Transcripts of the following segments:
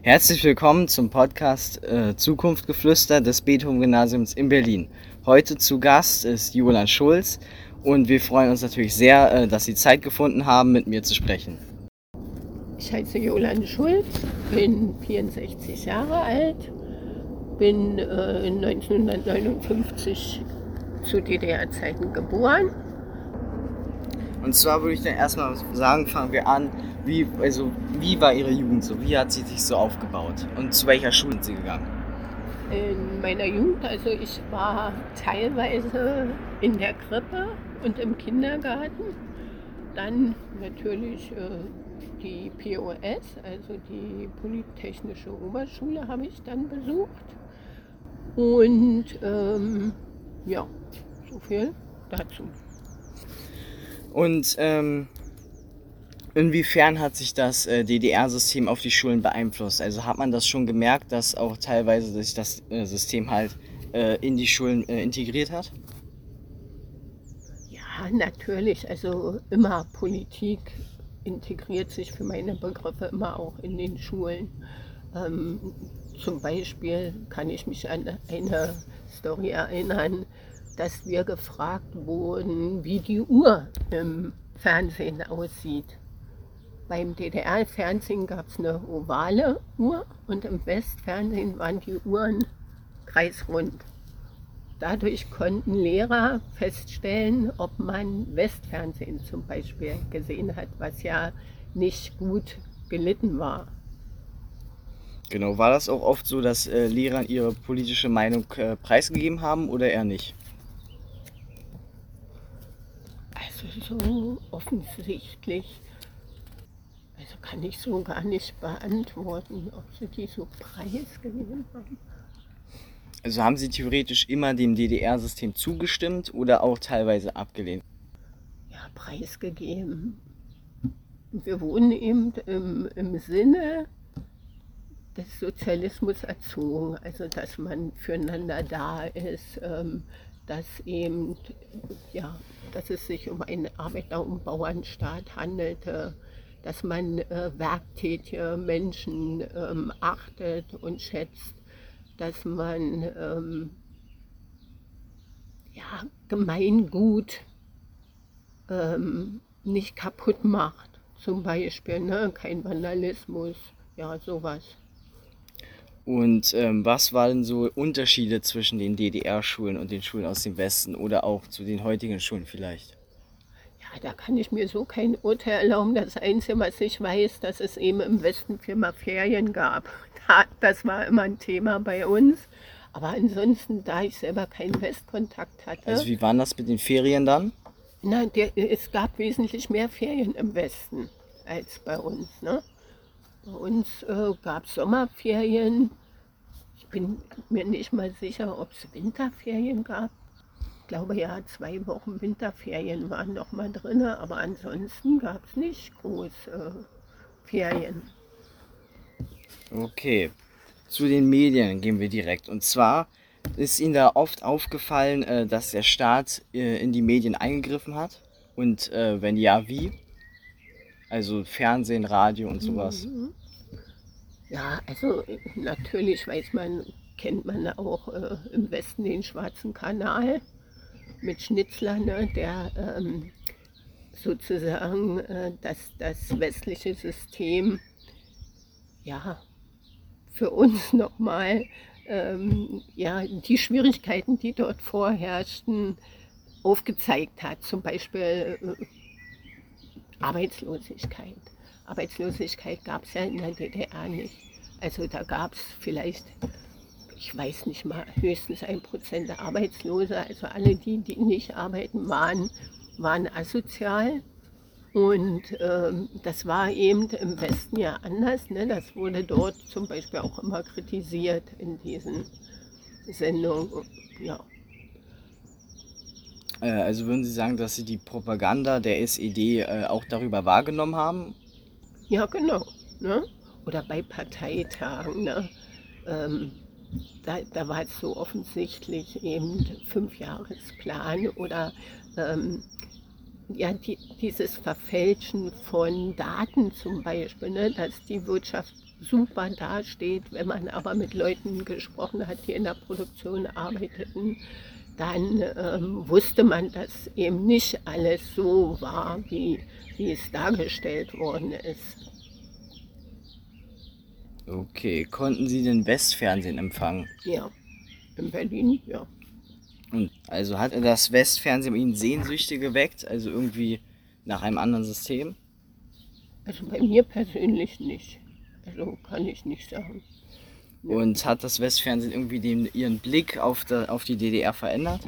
Herzlich willkommen zum Podcast Zukunftgeflüster des Beethoven-Gymnasiums in Berlin. Heute zu Gast ist Jolan Schulz und wir freuen uns natürlich sehr, dass Sie Zeit gefunden haben, mit mir zu sprechen. Ich heiße Jolan Schulz, bin 64 Jahre alt, bin 1959 zu DDR-Zeiten geboren. Und zwar würde ich dann erstmal sagen, fangen wir an, wie war Ihre Jugend so? Wie hat sie sich so aufgebaut? Und zu welcher Schule sind Sie gegangen? In meiner Jugend, also ich war teilweise in der Krippe und im Kindergarten. Dann natürlich die POS, also die Polytechnische Oberschule, habe ich dann besucht. Und ja, so viel dazu. Und inwiefern hat sich das DDR-System auf die Schulen beeinflusst? Also hat man das schon gemerkt, dass auch teilweise sich das System halt in die Schulen integriert hat? Ja, natürlich. Also immer Politik integriert sich für meine Begriffe immer auch in den Schulen. Zum Beispiel kann ich mich an eine Story erinnern, dass wir gefragt wurden, wie die Uhr im Fernsehen aussieht. Beim DDR-Fernsehen gab es eine ovale Uhr und im Westfernsehen waren die Uhren kreisrund. Dadurch konnten Lehrer feststellen, ob man Westfernsehen zum Beispiel gesehen hat, was ja nicht gut gelitten war. Genau, war das auch oft so, dass Lehrer ihre politische Meinung preisgegeben haben oder eher nicht? Also so offensichtlich, also kann ich so gar nicht beantworten, ob sie die so preisgegeben haben. Also haben Sie theoretisch immer dem DDR-System zugestimmt oder auch teilweise abgelehnt? Ja, preisgegeben. Wir wurden eben im Sinne des Sozialismus erzogen, also dass man füreinander da ist, dass eben, ja, dass es sich um einen Arbeiter- und Bauernstaat handelte, dass man werktätige Menschen achtet und schätzt, dass man ja, Gemeingut nicht kaputt macht, zum Beispiel, ne? Kein Vandalismus, ja, sowas. Und was waren so Unterschiede zwischen den DDR-Schulen und den Schulen aus dem Westen oder auch zu den heutigen Schulen vielleicht? Ja, da kann ich mir so kein Urteil erlauben. Das Einzige, was ich weiß, dass es eben im Westen immer Ferien gab. Das war immer ein Thema bei uns. Aber ansonsten, da ich selber keinen Westkontakt hatte, Also wie waren das mit den Ferien dann? es gab wesentlich mehr Ferien im Westen als bei uns. Ne? Bei uns gab es Sommerferien. Ich bin mir nicht mal sicher, ob es Winterferien gab. Ich glaube ja, 2 Wochen Winterferien waren noch mal drin, aber ansonsten gab es nicht groß Ferien. Okay, zu den Medien gehen wir direkt. Und zwar ist Ihnen da oft aufgefallen, dass der Staat in die Medien eingegriffen hat? Und wenn ja, wie? Also Fernsehen, Radio und sowas. Mhm. Ja, also natürlich kennt man auch im Westen den Schwarzen Kanal mit Schnitzler, ne, der sozusagen das westliche System, ja, für uns nochmal, ja, die Schwierigkeiten, die dort vorherrschten, aufgezeigt hat. Zum Beispiel Arbeitslosigkeit. Arbeitslosigkeit gab es ja in der DDR nicht. Also da gab es vielleicht, ich weiß nicht mal, höchstens 1% der Arbeitslose. Also alle die, die nicht arbeiten waren asozial. Und das war eben im Westen ja anders. Ne? Das wurde dort zum Beispiel auch immer kritisiert in diesen Sendungen. Ja. Also würden Sie sagen, dass Sie die Propaganda der SED auch darüber wahrgenommen haben? Ja, genau. Ne? Oder bei Parteitagen. Ne? Ähm, da war es so offensichtlich eben 5-Jahresplan oder ja, dieses Verfälschen von Daten zum Beispiel, ne? Dass die Wirtschaft super dasteht. Wenn man aber mit Leuten gesprochen hat, die in der Produktion arbeiteten, dann wusste man, dass eben nicht alles so war, wie es dargestellt worden ist. Okay, konnten Sie denn Westfernsehen empfangen? Ja, in Berlin, ja. Und also hat das Westfernsehen bei Ihnen Sehnsüchte geweckt, also irgendwie nach einem anderen System? Also bei mir persönlich nicht. Also kann ich nicht sagen. Ja. Und hat das Westfernsehen irgendwie Ihren Blick auf die DDR verändert?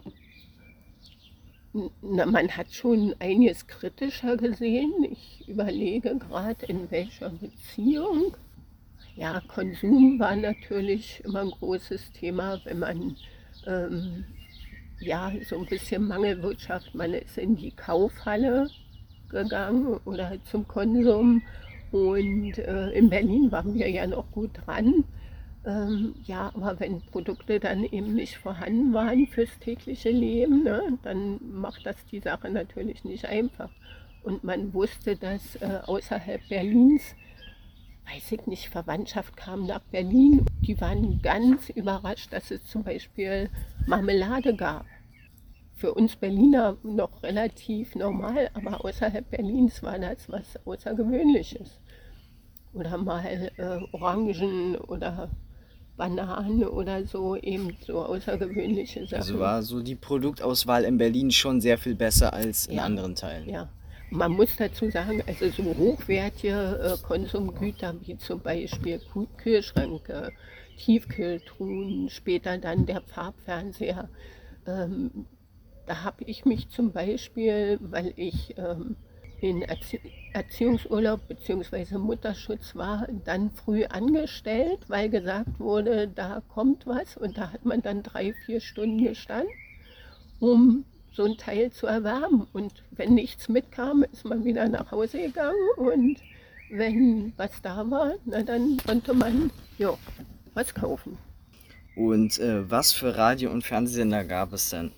Na, man hat schon einiges kritischer gesehen. Ich überlege gerade, in welcher Beziehung. Ja, Konsum war natürlich immer ein großes Thema, wenn man ja, so ein bisschen Mangelwirtschaft, man ist in die Kaufhalle gegangen oder zum Konsum. Und in Berlin waren wir ja noch gut dran. Ja, aber wenn Produkte dann eben nicht vorhanden waren fürs tägliche Leben, ne, dann macht das die Sache natürlich nicht einfach. Und man wusste, dass außerhalb Berlins, weiß ich nicht, Verwandtschaft kam nach Berlin. Die waren ganz überrascht, dass es zum Beispiel Marmelade gab. Für uns Berliner noch relativ normal, aber außerhalb Berlins war das was Außergewöhnliches. Oder mal Orangen oder Bananen oder so, eben so außergewöhnliche Sachen. Also war so die Produktauswahl in Berlin schon sehr viel besser als in Ja, anderen Teilen. ja. Man muss dazu sagen, also so hochwertige Konsumgüter wie zum Beispiel Kühlschränke, Tiefkühltruhen, später dann der Farbfernseher. Da habe ich mich zum Beispiel, weil ich in Erziehungsurlaub bzw. Mutterschutz war, dann früh angestellt, weil gesagt wurde, da kommt was, und da hat man dann 3-4 Stunden gestanden, um so ein Teil zu erwerben. Und wenn nichts mitkam, ist man wieder nach Hause gegangen, und wenn was da war, na, dann konnte man ja, was kaufen. Und was für Radio- und Fernsehsender gab es denn?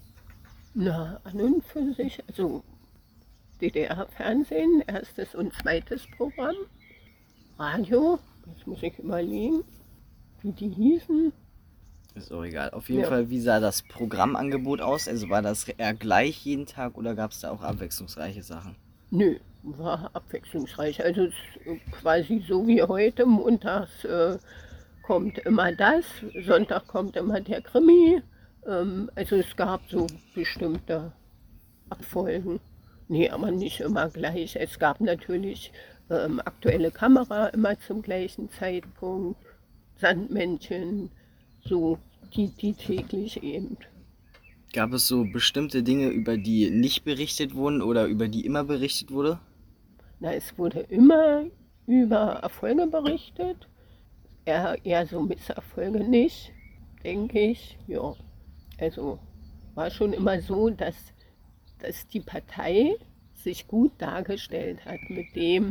Na, an und für sich, also DDR-Fernsehen, erstes und zweites Programm. Radio, jetzt muss ich überlegen, wie die hießen. Ist auch egal. Auf jeden Ja. Fall, wie sah das Programmangebot aus? Also war das eher gleich jeden Tag oder gab es da auch abwechslungsreiche Sachen? Nö, war abwechslungsreich. Also es ist quasi so wie heute. Montags kommt immer das, Sonntag kommt immer der Krimi. Also es gab so bestimmte Abfolgen. Nee, aber nicht immer gleich. Es gab natürlich aktuelle Kamera immer zum gleichen Zeitpunkt, Sandmännchen, so die täglich eben. Gab es so bestimmte Dinge, über die nicht berichtet wurden oder über die immer berichtet wurde? Na, es wurde immer über Erfolge berichtet, eher so Misserfolge nicht, denke ich. Ja, also war schon immer so, dass die Partei sich gut dargestellt hat mit dem,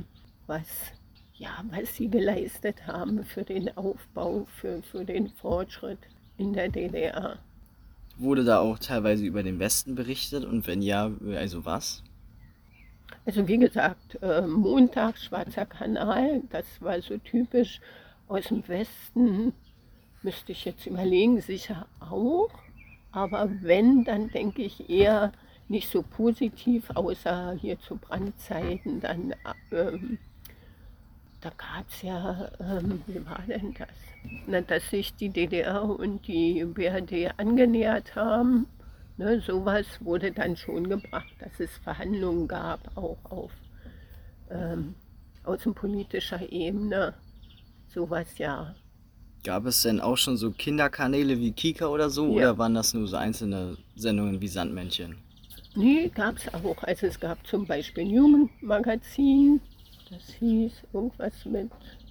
was sie geleistet haben für den Aufbau, für den Fortschritt in der DDR. Wurde da auch teilweise über den Westen berichtet und wenn ja, also was? Also wie gesagt, Montag, Schwarzer Kanal, das war so typisch. Aus dem Westen müsste ich jetzt überlegen, sicher auch. Aber wenn, dann denke ich eher nicht so positiv, außer hier zu Brandzeiten. Dann, da gab es ja, wie war denn das? Na, dass sich die DDR und die BRD angenähert haben. Ne, sowas wurde dann schon gebracht, dass es Verhandlungen gab, auch auf außenpolitischer Ebene. Sowas, ja. Gab es denn auch schon so Kinderkanäle wie Kika oder so Ja. oder waren das nur so einzelne Sendungen wie Sandmännchen? Nee, gab es auch. Also es gab zum Beispiel ein Jugendmagazin, das hieß irgendwas mit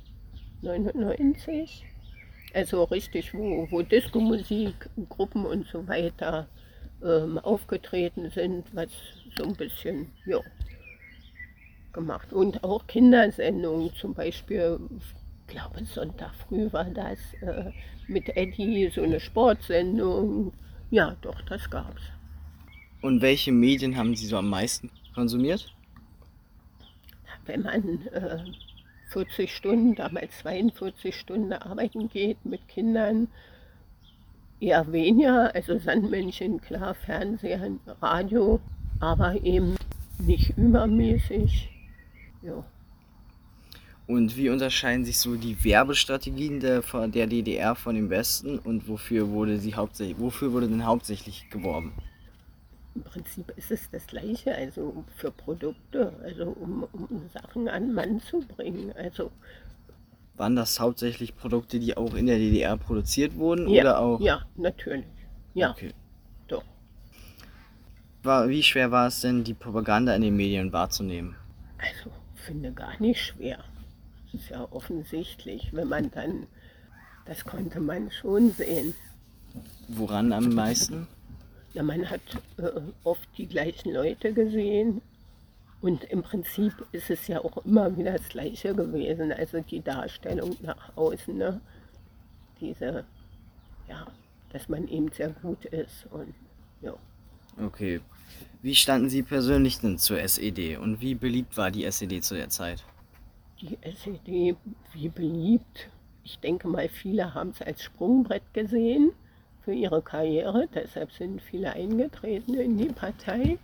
99. Also richtig, wo Disco-Musik, Gruppen und so weiter aufgetreten sind, was so ein bisschen, ja, gemacht. Und auch Kindersendungen, zum Beispiel, ich glaube Sonntag früh war das, mit Eddie, so eine Sportsendung. Ja, doch, das gab's. Und welche Medien haben Sie so am meisten konsumiert? Wenn man 40 Stunden, damals 42 Stunden arbeiten geht mit Kindern, eher weniger. Also Sandmännchen, klar, Fernseher, Radio, aber eben nicht übermäßig. Ja. Und wie unterscheiden sich so die Werbestrategien von der DDR von dem Westen und wofür wurde denn hauptsächlich geworben? Im Prinzip ist es das Gleiche, also für Produkte, also um Sachen an den Mann zu bringen. Also Waren das hauptsächlich Produkte, die auch in der DDR produziert wurden ja, oder auch? ja, natürlich. Ja, Okay. doch. Wie schwer war es denn, die Propaganda in den Medien wahrzunehmen? Also finde gar nicht schwer. Das ist ja offensichtlich, wenn man dann, das konnte man schon sehen. Woran am meisten? Ja, man hat oft die gleichen Leute gesehen und im Prinzip ist es ja auch immer wieder das Gleiche gewesen. Also die Darstellung nach außen, ne? Diese, ja, dass man eben sehr gut ist und ja. Okay. Wie standen Sie persönlich denn zur SED und wie beliebt war die SED zu der Zeit? Die SED, wie beliebt. Ich denke mal, viele haben es als Sprungbrett gesehen für ihre Karriere. Deshalb sind viele eingetreten in die Partei.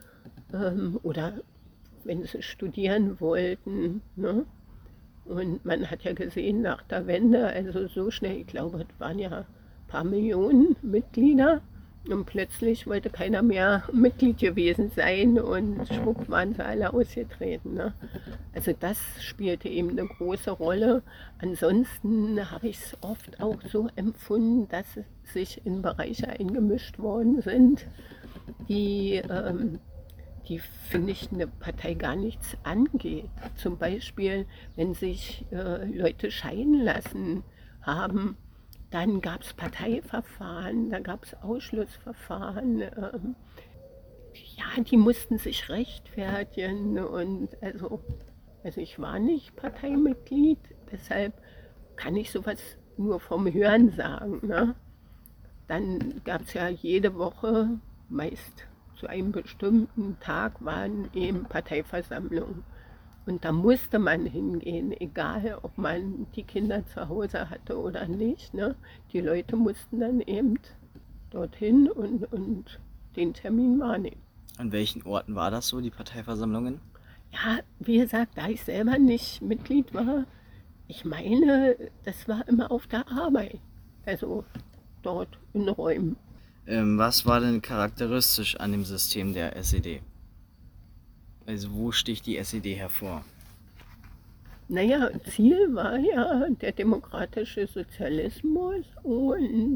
Oder wenn sie studieren wollten. Ne? Und man hat ja gesehen, nach der Wende, also so schnell, ich glaube, es waren ja ein paar Millionen Mitglieder. Und plötzlich wollte keiner mehr Mitglied gewesen sein und schwupp waren sie alle ausgetreten. Ne? Also das spielte eben eine große Rolle. Ansonsten habe ich es oft auch so empfunden, dass sich in Bereiche eingemischt worden sind, die finde ich, eine Partei gar nichts angeht. Zum Beispiel, wenn sich Leute scheiden lassen haben, dann gab es Parteiverfahren, da gab es Ausschlussverfahren. Ja, die mussten sich rechtfertigen und also ich war nicht Parteimitglied, deshalb kann ich sowas nur vom Hören sagen. Ne? Dann gab es ja jede Woche, meist zu einem bestimmten Tag, waren eben Parteiversammlungen. Und da musste man hingehen, egal ob man die Kinder zu Hause hatte oder nicht. Ne? Die Leute mussten dann eben dorthin und den Termin wahrnehmen. An welchen Orten war das so, die Parteiversammlungen? Ja, wie gesagt, da ich selber nicht Mitglied war, ich meine, das war immer auf der Arbeit. Also dort in Räumen. Was war denn charakteristisch an dem System der SED? Also wo sticht die SED hervor? Naja, Ziel war ja der demokratische Sozialismus und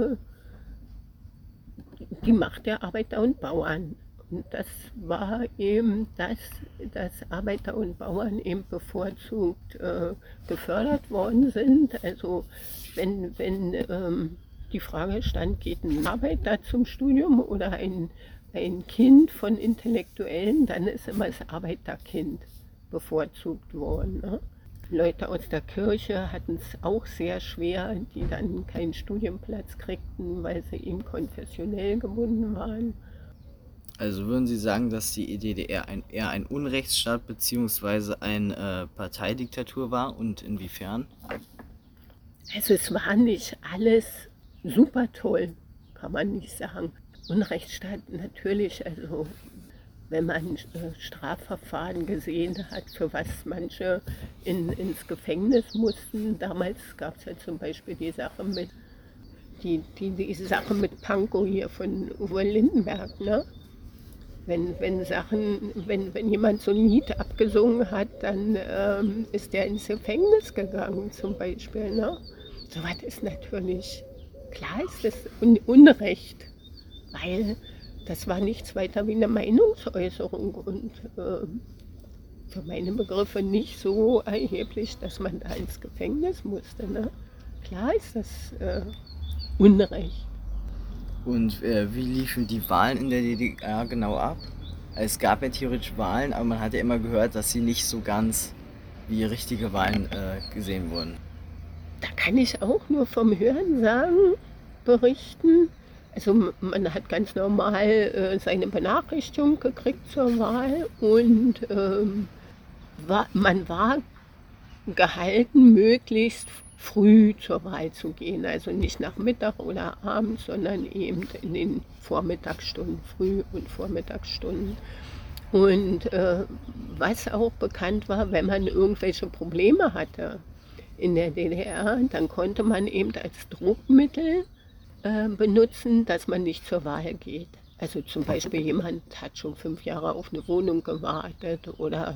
die Macht der Arbeiter und Bauern. Und das war eben, dass Arbeiter und Bauern eben bevorzugt gefördert worden sind. Also wenn die Frage stand, geht ein Arbeiter zum Studium oder ein Kind von Intellektuellen, dann ist immer das Arbeiterkind bevorzugt worden. Ne? Leute aus der Kirche hatten es auch sehr schwer, die dann keinen Studienplatz kriegten, weil sie eben konfessionell gebunden waren. Also würden Sie sagen, dass die DDR eher ein Unrechtsstaat bzw. eine Parteidiktatur war und inwiefern? Also es war nicht alles super toll, kann man nicht sagen. Unrechtsstaat natürlich, also wenn man Strafverfahren gesehen hat, für was manche ins Gefängnis mussten. Damals gab es ja zum Beispiel die Sache mit die Sache mit Pankow hier von Uwe Lindenberg, ne? Wenn jemand so ein Lied abgesungen hat, dann ist der ins Gefängnis gegangen zum Beispiel. Ne? So was ist natürlich, klar ist das Unrecht, weil das war nichts weiter wie eine Meinungsäußerung und für meine Begriffe nicht so erheblich, dass man da ins Gefängnis musste. Ne? Klar ist das Unrecht. Und wie liefen die Wahlen in der DDR genau ab? Es gab ja theoretisch Wahlen, aber man hat ja immer gehört, dass sie nicht so ganz wie richtige Wahlen gesehen wurden. Da kann ich auch nur vom Hörensagen berichten. Also man hat ganz normal seine Benachrichtigung gekriegt zur Wahl und man war gehalten, möglichst früh zur Wahl zu gehen. Also nicht nach Mittag oder Abend, sondern eben in den Vormittagsstunden, Früh- und Vormittagsstunden. Und was auch bekannt war, wenn man irgendwelche Probleme hatte in der DDR, dann konnte man eben als Druckmittel benutzen, dass man nicht zur Wahl geht. Also zum Beispiel jemand hat schon 5 Jahre auf eine Wohnung gewartet oder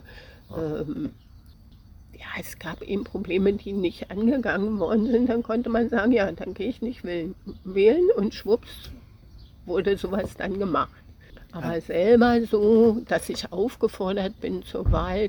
ja, es gab eben Probleme, die nicht angegangen worden sind. Dann konnte man sagen, ja, dann gehe ich nicht wählen und schwupps wurde sowas dann gemacht. Aber selber so, dass ich aufgefordert bin, zur Wahl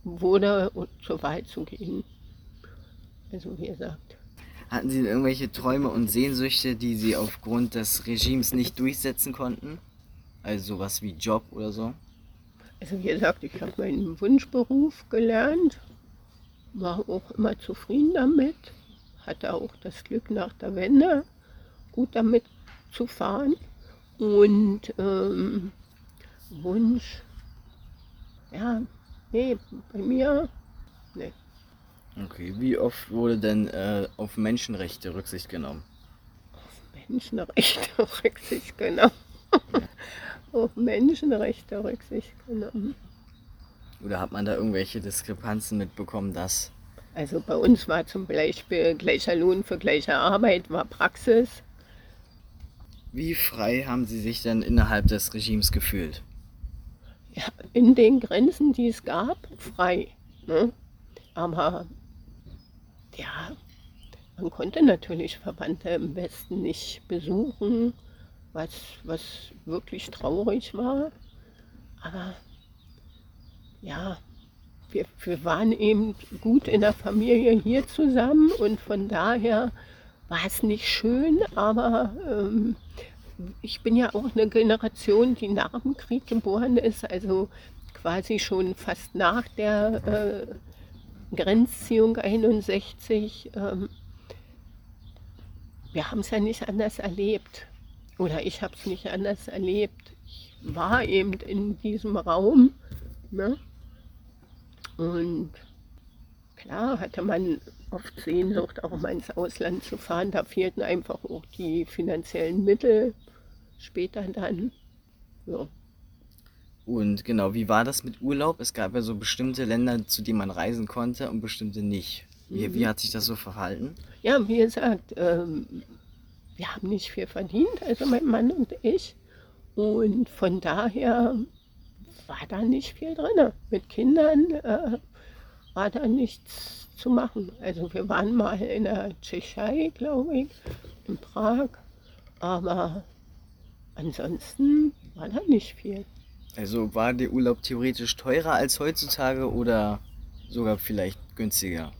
zu gehen. Also wie gesagt. Hatten Sie irgendwelche Träume und Sehnsüchte, die Sie aufgrund des Regimes nicht durchsetzen konnten? Also sowas wie Job oder so? Also wie gesagt, ich habe meinen Wunschberuf gelernt, war auch immer zufrieden damit, hatte auch das Glück nach der Wende gut damit zu fahren. Und Wunsch, ja, nee, bei mir, nee. Okay, wie oft wurde denn auf Menschenrechte Rücksicht genommen? Menschenrechte Rücksicht genommen. Auf Menschenrechte Rücksicht genommen. Oder hat man da irgendwelche Diskrepanzen mitbekommen, dass... Also bei uns war zum Beispiel gleicher Lohn für gleiche Arbeit, war Praxis. Wie frei haben Sie sich denn innerhalb des Regimes gefühlt? Ja, in den Grenzen, die es gab, frei. Ne? Aber ja, man konnte natürlich Verwandte im Westen nicht besuchen, was wirklich traurig war. Aber ja, wir waren eben gut in der Familie hier zusammen und von daher war es nicht schön, aber ich bin ja auch eine Generation, die nach dem Krieg geboren ist, also quasi schon fast nach der Grenzziehung 61. Wir haben es ja nicht anders erlebt oder ich habe es nicht anders erlebt. Ich war eben in diesem Raum, ne? Und klar hatte man oft Sehnsucht, auch mal ins Ausland zu fahren. Da fehlten einfach auch die finanziellen Mittel später dann. Ja. Und genau, wie war das mit Urlaub? Es gab ja so bestimmte Länder, zu denen man reisen konnte und bestimmte nicht. Wie hat sich das so verhalten? Ja, wie gesagt, wir haben nicht viel verdient, also mein Mann und ich. Und von daher war da nicht viel drin. Mit Kindern war da nichts zu machen. Also wir waren mal in der Tschechei, glaube ich, in Prag, aber ansonsten war da nicht viel. Also war der Urlaub theoretisch teurer als heutzutage oder sogar vielleicht günstiger?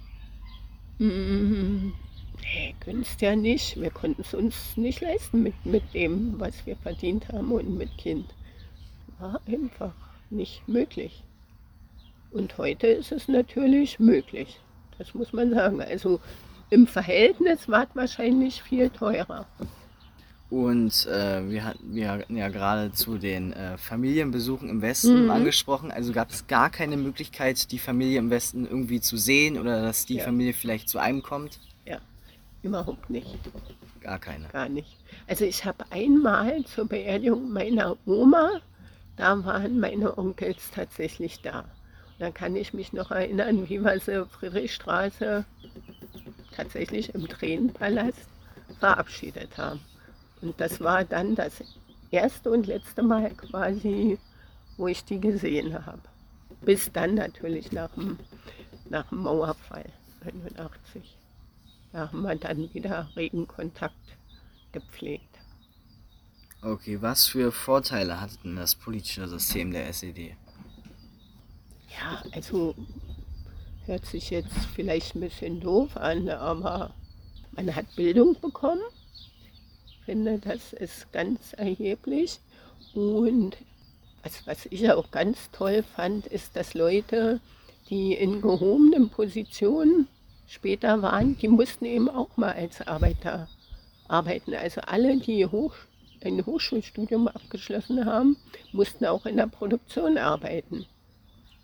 Mm, nee, günstiger nicht. Wir konnten es uns nicht leisten mit dem, was wir verdient haben und mit Kind. War einfach nicht möglich. Und heute ist es natürlich möglich. Das muss man sagen. Also im Verhältnis war es wahrscheinlich viel teurer. Und wir hatten ja gerade zu den Familienbesuchen im Westen angesprochen. Also gab es gar keine Möglichkeit, die Familie im Westen irgendwie zu sehen oder dass die Ja. Familie vielleicht zu einem kommt? Ja, überhaupt nicht. Gar keine. Gar nicht. Also ich habe einmal zur Beerdigung meiner Oma, da waren meine Onkels tatsächlich da. Und da kann ich mich noch erinnern, wie wir sie Friedrichstraße tatsächlich im Tränenpalast verabschiedet haben. Und das war dann das erste und letzte Mal quasi, wo ich die gesehen habe. Bis dann natürlich nach dem Mauerfall 89. Da haben wir dann wieder regen Kontakt gepflegt. Okay, was für Vorteile hat denn das politische System der SED? Ja, also hört sich jetzt vielleicht ein bisschen doof an, aber man hat Bildung bekommen. Ich finde, das ist ganz erheblich. Und was ich auch ganz toll fand, ist, dass Leute, die in gehobenen Positionen später waren, die mussten eben auch mal als Arbeiter arbeiten. Also alle, die ein Hochschulstudium abgeschlossen haben, mussten auch in der Produktion arbeiten.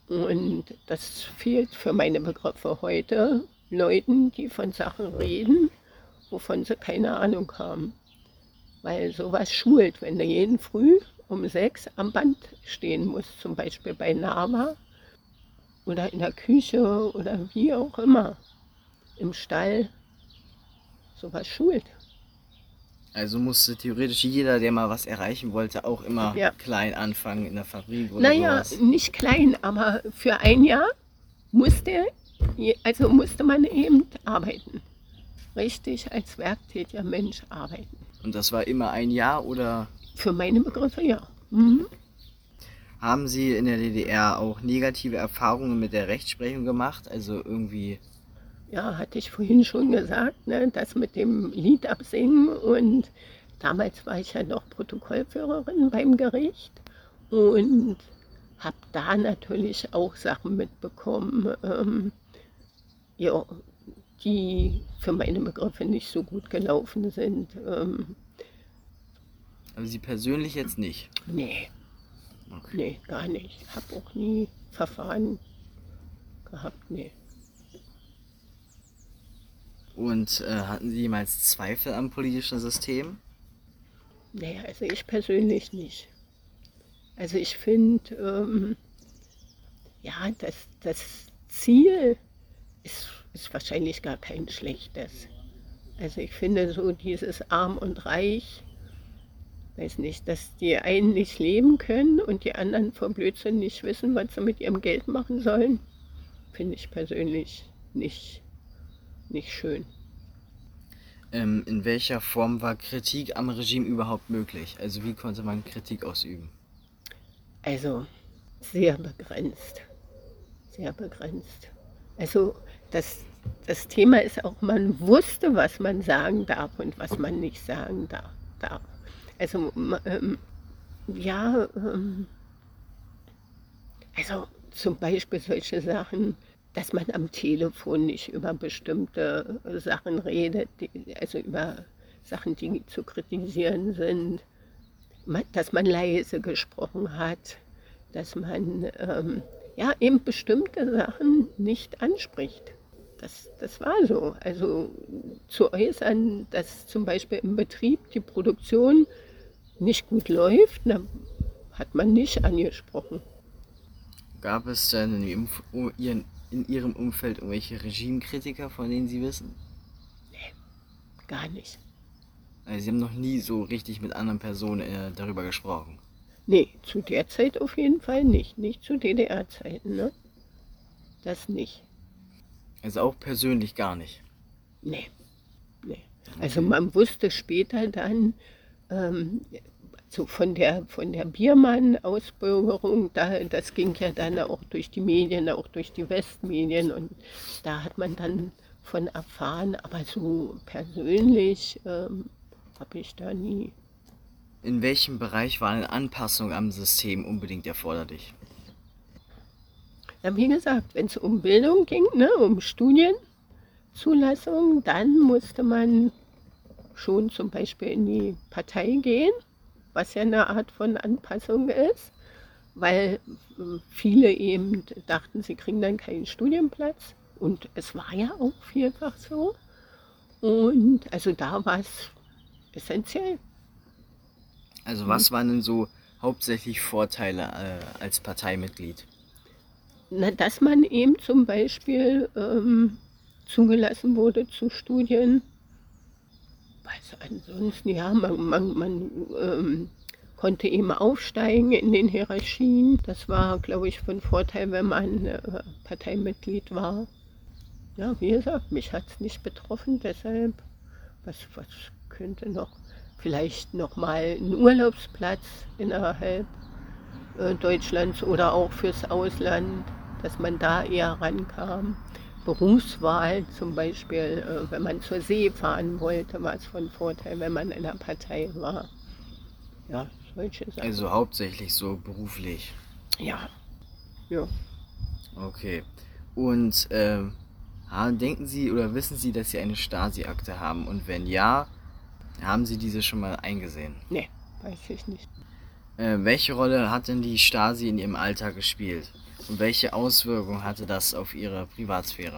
Und das fehlt für meine Begriffe heute Leuten, die von Sachen reden, wovon sie keine Ahnung haben. Weil sowas schult, wenn du jeden Früh um 6 am Band stehen musst, zum Beispiel bei NAWA oder in der Küche oder wie auch immer, im Stall, sowas schult. Also musste theoretisch jeder, der mal was erreichen wollte, auch immer Ja. klein anfangen in der Fabrik oder Naja, sowas. nicht klein, aber für ein Jahr musste man eben arbeiten. Richtig als werktätiger Mensch arbeiten. Und das war immer ein Jahr oder Für meine Begriffe ja. Mhm. haben Sie in der DDR auch negative Erfahrungen mit der Rechtsprechung gemacht? Also irgendwie, Ja, hatte ich vorhin schon gesagt, ne, das mit dem Lied absingen. Und damals war ich ja noch Protokollführerin beim Gericht und habe da natürlich auch Sachen mitbekommen, ja, die für meine Begriffe nicht so gut gelaufen sind. also Sie persönlich jetzt nicht. Nee, Okay. nee, gar nicht. Habe auch nie Verfahren gehabt, nee. Und hatten Sie jemals Zweifel am politischen System? Nee, also ich persönlich nicht. Also ich finde, ja, das Ziel ist wahrscheinlich gar kein schlechtes. Also ich finde so dieses Arm und Reich, weiß nicht, dass die einen nicht leben können und die anderen vor Blödsinn nicht wissen, was sie mit ihrem Geld machen sollen, finde ich persönlich nicht schön. In welcher Form war Kritik am Regime überhaupt möglich? Also wie konnte man Kritik ausüben? Also sehr begrenzt, sehr begrenzt. Also das Thema ist auch, man wusste, was man sagen darf und was man nicht sagen darf. Also ja, also zum Beispiel solche Sachen, dass man am Telefon nicht über bestimmte Sachen redet, also über Sachen, die zu kritisieren sind, dass man leise gesprochen hat, dass man ja eben bestimmte Sachen nicht anspricht. Das war so. Also zu äußern, dass zum Beispiel im Betrieb die Produktion nicht gut läuft, hat man nicht angesprochen. Gab es denn in Ihrem Umfeld irgendwelche Regimekritiker, von denen Sie wissen? Gar nicht. Also Sie haben noch nie so richtig mit anderen Personen darüber gesprochen. Nee, zu der Zeit auf jeden Fall nicht. Nicht zu DDR-Zeiten, ne? Das nicht. Also auch persönlich gar nicht. Nee, nee. Also man wusste später dann, so von der Biermann-Ausbürgerung, das ging ja dann auch durch die Medien, auch durch die Westmedien und da hat man dann von erfahren, aber so persönlich habe ich da nie. In welchem Bereich war eine Anpassung am System unbedingt erforderlich? Ja, wie gesagt, wenn es um Bildung ging, ne, um Studienzulassung, dann musste man schon zum Beispiel in die Partei gehen, was ja eine Art von Anpassung ist, weil viele eben dachten, sie kriegen dann keinen Studienplatz. Und es war ja auch vielfach so. Und also da war es essentiell. Also was waren denn so hauptsächlich Vorteile als Parteimitglied? Na, dass man eben zum Beispiel zugelassen wurde zu Studien. Also ansonsten, ja, man konnte eben aufsteigen in den Hierarchien. Das war, glaube ich, von Vorteil, wenn man Parteimitglied war. Ja, wie gesagt, mich hat es nicht betroffen, deshalb, was könnte noch, vielleicht nochmal ein Urlaubsplatz innerhalb Deutschlands oder auch fürs Ausland, dass man da eher rankam. Berufswahl zum Beispiel, wenn man zur See fahren wollte, war es von Vorteil, wenn man in der Partei war. Ja, solche Sachen. Also hauptsächlich so beruflich. Ja, ja. Okay. Und denken Sie oder wissen Sie, dass Sie eine Stasi-Akte haben? Und wenn ja, haben Sie diese schon mal eingesehen? Nee, weiß ich nicht. Welche Rolle hat denn die Stasi in Ihrem Alltag gespielt? Und welche Auswirkungen hatte das auf Ihre Privatsphäre?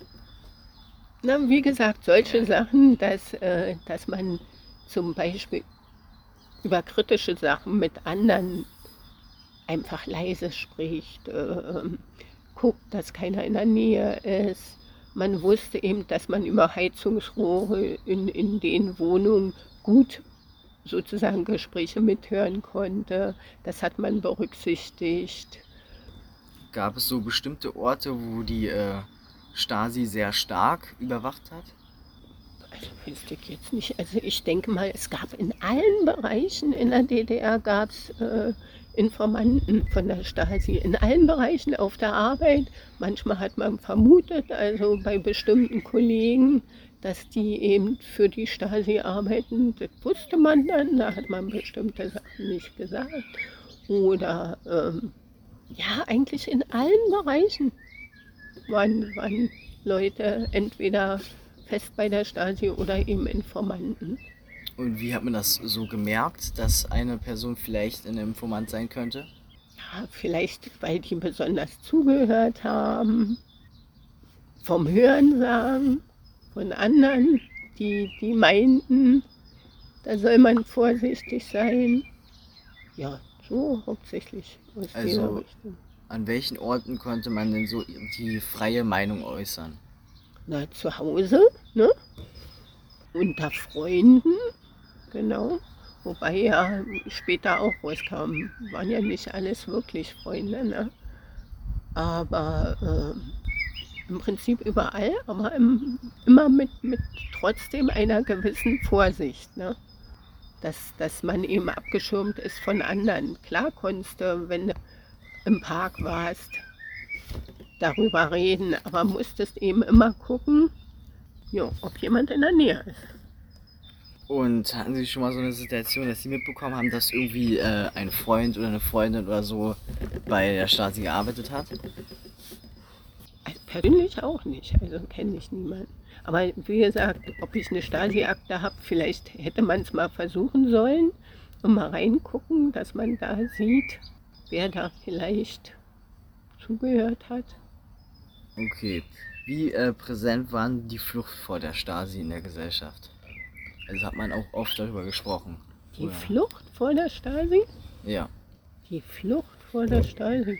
Na, wie gesagt, solche Sachen, dass man zum Beispiel über kritische Sachen mit anderen einfach leise spricht, guckt, dass keiner in der Nähe ist. Man wusste eben, dass man über Heizungsrohre in den Wohnungen gut sozusagen Gespräche mithören konnte. Das hat man berücksichtigt. Gab es so bestimmte Orte, wo die Stasi sehr stark überwacht hat? Also wüsste ich jetzt nicht. Also ich denke mal, es gab in allen Bereichen in der DDR gab es Informanten von der Stasi. In allen Bereichen auf der Arbeit. Manchmal hat man vermutet, also bei bestimmten Kollegen, dass die eben für die Stasi arbeiten. Das wusste man dann, da hat man bestimmte Sachen nicht gesagt. Oder ja, eigentlich in allen Bereichen waren Leute entweder fest bei der Stasi oder eben Informanten. Und wie hat man das so gemerkt, dass eine Person vielleicht ein Informant sein könnte? Ja, vielleicht, weil die besonders zugehört haben, vom Hörensagen von anderen, die meinten, da soll man vorsichtig sein. Ja, so hauptsächlich aus dieser Also Richtung. an welchen Orten konnte man denn so die freie Meinung äußern? Na, zu Hause, ne? Unter Freunden, genau. Wobei ja später auch rauskam, waren ja nicht alles wirklich Freunde, ne? Aber im Prinzip überall, aber immer mit trotzdem einer gewissen Vorsicht, ne? Dass man eben abgeschirmt ist von anderen. Klar konntest du, wenn du im Park warst, darüber reden, aber musstest eben immer gucken, jo, ob jemand in der Nähe ist. Und hatten Sie schon mal so eine Situation, dass Sie mitbekommen haben, dass irgendwie ein Freund oder eine Freundin oder so bei der Stasi gearbeitet hat? Also persönlich auch nicht, also kenne ich niemanden. Aber wie gesagt, ob ich eine Stasi-Akte habe, vielleicht hätte man es mal versuchen sollen und mal reingucken, dass man da sieht, wer da vielleicht zugehört hat. Okay. Wie präsent waren die Flucht vor der Stasi in der Gesellschaft? Also hat man auch oft darüber gesprochen. Die Oder? Flucht vor der Stasi? Ja. Die Flucht vor der Stasi.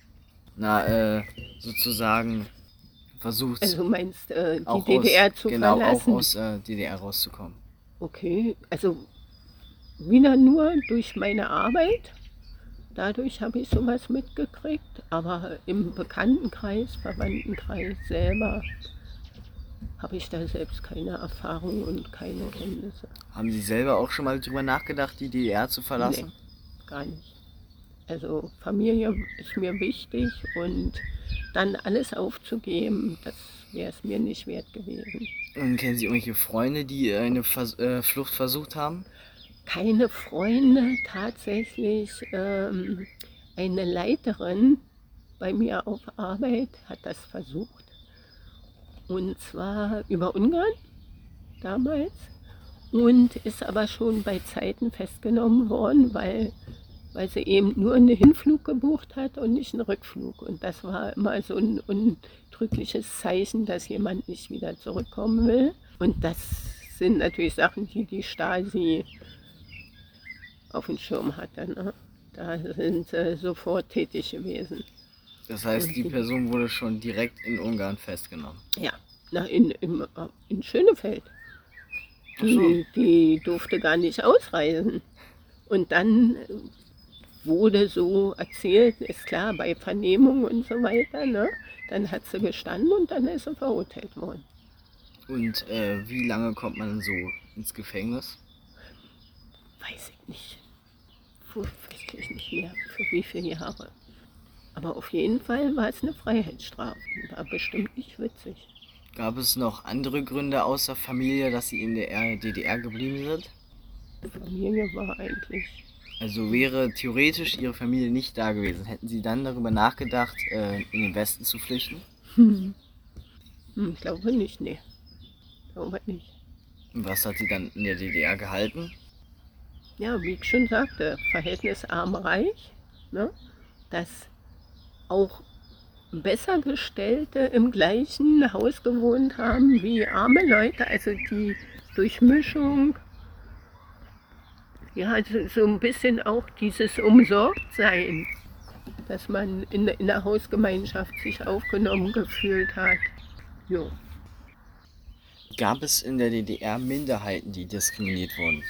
Na, sozusagen versucht Also meinst die auch DDR zu genau, verlassen? auch aus DDR rauszukommen. Okay, also wieder nur durch meine Arbeit. Dadurch habe ich sowas mitgekriegt, aber im Bekanntenkreis, Verwandtenkreis selber habe ich da selbst keine Erfahrung und keine Kenntnisse. Haben Sie selber auch schon mal drüber nachgedacht, die DDR zu verlassen? Nee, gar nicht. Also Familie ist mir wichtig und dann alles aufzugeben, das wäre es mir nicht wert gewesen. Und kennen Sie irgendwelche Freunde, die eine Flucht versucht haben? Keine Freunde, tatsächlich eine Leiterin bei mir auf Arbeit hat das versucht. Und zwar über Ungarn damals und ist aber schon bei Zeiten festgenommen worden, weil sie eben nur einen Hinflug gebucht hat und nicht einen Rückflug. Und das war immer so ein undrückliches Zeichen, dass jemand nicht wieder zurückkommen will. Und das sind natürlich Sachen, die die Stasi auf dem Schirm hatte. Ne? Da sind sie sofort tätig gewesen. Das heißt, Und die Person wurde schon direkt in Ungarn festgenommen. Ja, in Schönefeld. Die durfte gar nicht ausreisen. Und dann wurde so erzählt, ist klar, bei Vernehmung und so weiter, ne? Dann hat sie gestanden und dann ist sie verurteilt worden. Und wie lange kommt man so ins Gefängnis? Weiß ich nicht. Weiß ich nicht mehr, für wie viele Jahre. Aber auf jeden Fall war es eine Freiheitsstrafe. War bestimmt nicht witzig. Gab es noch andere Gründe außer Familie, dass Sie in der DDR geblieben sind? Familie war eigentlich. Also wäre theoretisch Ihre Familie nicht da gewesen, hätten Sie dann darüber nachgedacht, in den Westen zu flüchten? Ich glaube nicht, nee. Glaube nicht. Und was hat Sie dann in der DDR gehalten? Ja, wie ich schon sagte, Verhältnis arm-reich, ne? Das auch Bessergestellte im gleichen Haus gewohnt haben wie arme Leute, also die Durchmischung, ja, also so ein bisschen auch dieses Umsorgtsein, dass man in der Hausgemeinschaft sich aufgenommen gefühlt hat. Jo. Gab es in der DDR Minderheiten, die diskriminiert wurden?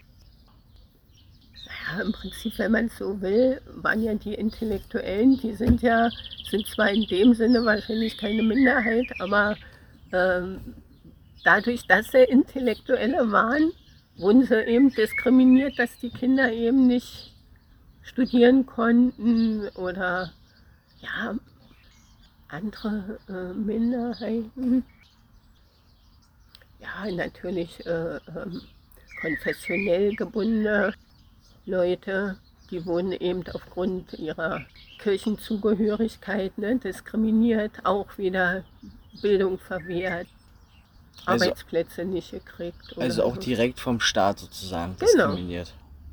Ja, im Prinzip, wenn man es so will, waren ja die Intellektuellen, die sind zwar in dem Sinne wahrscheinlich keine Minderheit, aber dadurch, dass sie Intellektuelle waren, wurden sie eben diskriminiert, dass die Kinder eben nicht studieren konnten oder ja, andere Minderheiten. Ja, natürlich konfessionell gebundene Leute, die wurden eben aufgrund ihrer Kirchenzugehörigkeit diskriminiert, auch wieder Bildung verwehrt, Also, Arbeitsplätze nicht gekriegt. Oder also auch so. direkt vom Staat sozusagen Genau. diskriminiert.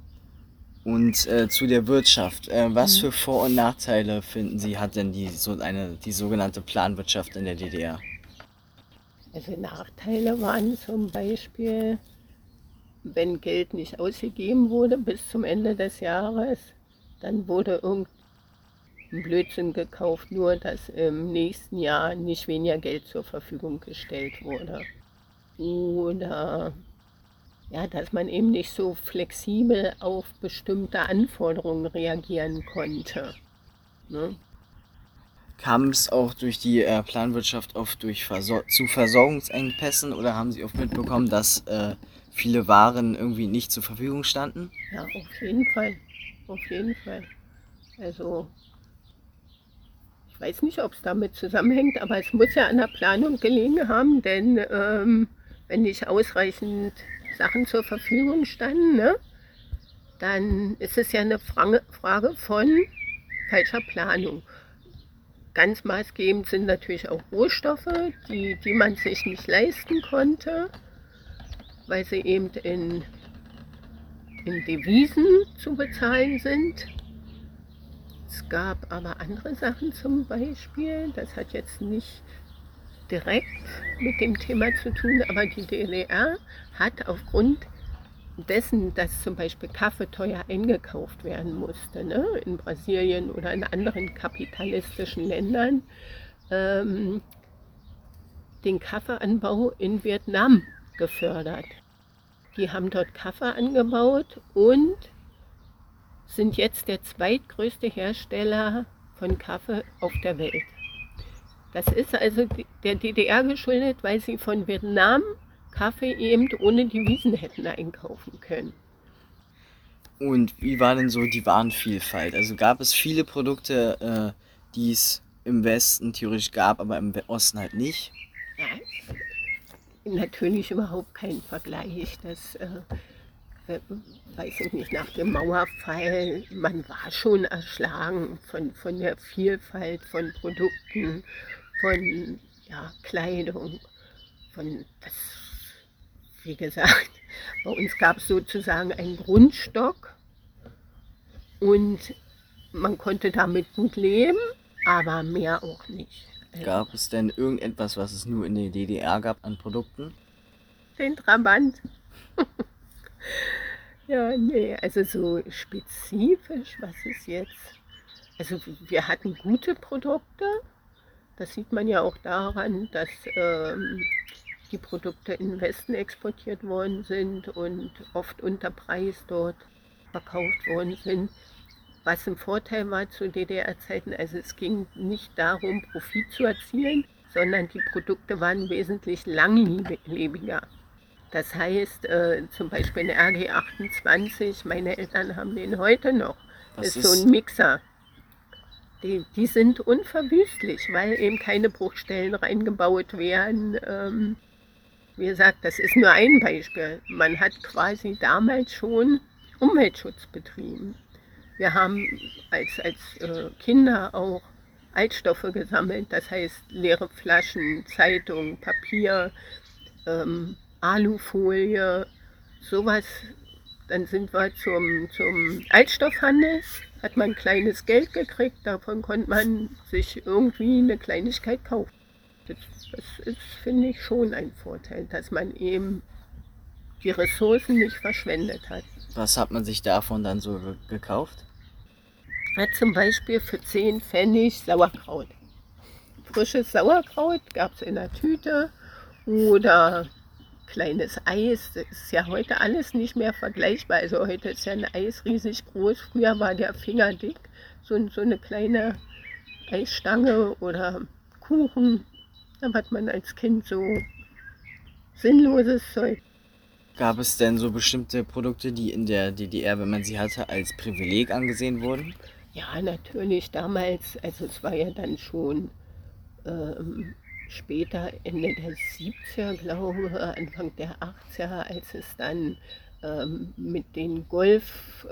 Und zu der Wirtschaft. Was für Vor- und Nachteile finden Sie, hat denn die sogenannte Planwirtschaft in der DDR? Also Nachteile waren zum Beispiel, wenn Geld nicht ausgegeben wurde bis zum Ende des Jahres, dann wurde irgendein Blödsinn gekauft, nur dass im nächsten Jahr nicht weniger Geld zur Verfügung gestellt wurde. Oder ja, dass man eben nicht so flexibel auf bestimmte Anforderungen reagieren konnte. Ne? Kam es auch durch die Planwirtschaft oft zu Versorgungsengpässen oder haben Sie oft mitbekommen, dass viele Waren irgendwie nicht zur Verfügung standen? Ja, auf jeden Fall. Auf jeden Fall. Also, ich weiß nicht, ob es damit zusammenhängt, aber es muss ja an der Planung gelegen haben, denn wenn nicht ausreichend Sachen zur Verfügung standen, ne, dann ist es ja eine Frage von falscher Planung. Ganz maßgebend sind natürlich auch Rohstoffe, die man sich nicht leisten konnte, weil sie eben in Devisen zu bezahlen sind. Es gab aber andere Sachen zum Beispiel, das hat jetzt nicht direkt mit dem Thema zu tun, aber die DDR hat aufgrund dessen, dass zum Beispiel Kaffee teuer eingekauft werden musste, ne, in Brasilien oder in anderen kapitalistischen Ländern, den Kaffeeanbau in Vietnam gefördert. Die haben dort Kaffee angebaut und sind jetzt der zweitgrößte Hersteller von Kaffee auf der Welt. Das ist also der DDR geschuldet, weil sie von Vietnam Kaffee eben ohne Devisen hätten einkaufen können. Und wie war denn so die Warenvielfalt? Also gab es viele Produkte, die es im Westen theoretisch gab, aber im Osten halt nicht? Ja, natürlich überhaupt kein Vergleich. Das weiß ich nicht, nach dem Mauerfall, man war schon erschlagen von der Vielfalt von Produkten, von Kleidung, von das, wie gesagt, bei uns gab es sozusagen einen Grundstock und man konnte damit gut leben, aber mehr auch nicht. Gab es denn irgendetwas, was es nur in der DDR gab an Produkten? Den Trabant. Ja, nee, also so spezifisch, was ist jetzt? Also wir hatten gute Produkte. Das sieht man ja auch daran, dass die Produkte in den Westen exportiert worden sind und oft unter Preis dort verkauft worden sind. Was ein Vorteil war zu DDR-Zeiten, also es ging nicht darum, Profit zu erzielen, sondern die Produkte waren wesentlich langlebiger. Das heißt, zum Beispiel ein RG 28, meine Eltern haben den heute noch, das ist so ein Mixer. Die sind unverwüstlich, weil eben keine Bruchstellen reingebaut werden. Wie gesagt, das ist nur ein Beispiel. Man hat quasi damals schon Umweltschutz betrieben. Wir haben als Kinder auch Altstoffe gesammelt, das heißt leere Flaschen, Zeitung, Papier, Alufolie, sowas. Dann sind wir zum Altstoffhandel, hat man kleines Geld gekriegt, davon konnte man sich irgendwie eine Kleinigkeit kaufen. Das ist, finde ich, schon ein Vorteil, dass man eben die Ressourcen nicht verschwendet hat. Was hat man sich davon dann so gekauft? Hat zum Beispiel für 10 Pfennig Sauerkraut. Frisches Sauerkraut gab es in der Tüte oder kleines Eis. Das ist ja heute alles nicht mehr vergleichbar. Also heute ist ja ein Eis riesig groß. Früher war der Finger dick. So eine kleine Eisstange oder Kuchen. Da hat man als Kind so sinnloses Zeug. Gab es denn so bestimmte Produkte, die in der DDR, wenn man sie hatte, als Privileg angesehen wurden? Ja, natürlich damals, also es war ja dann schon später, Ende der 70er, glaube ich, Anfang der 80er, als es dann mit den Golfs